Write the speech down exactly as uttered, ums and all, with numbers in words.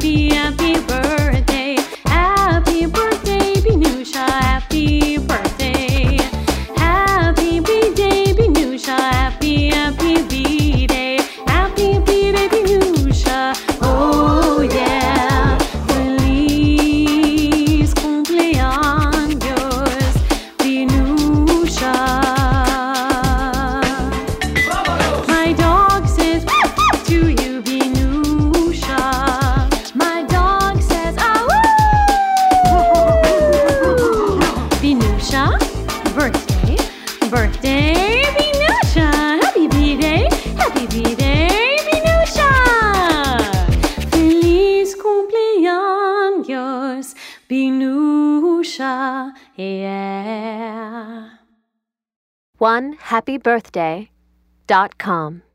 happy, happy birthday. Happy birthday, Binusha, happy birthday. Happy B-Day, Binusha, happy, happy B-Day. Happy B-Day, Binusha, oh yeah. Feliz cumpleaños, Binusha. My dog says to you, Binusha. My dog says, ah, woo! Binusha, birthday, birthday, Binusha. Happy B-Day, happy B-Day, Binusha. Feliz cumpleaños, Binusha, yeah. one happy birthday dot com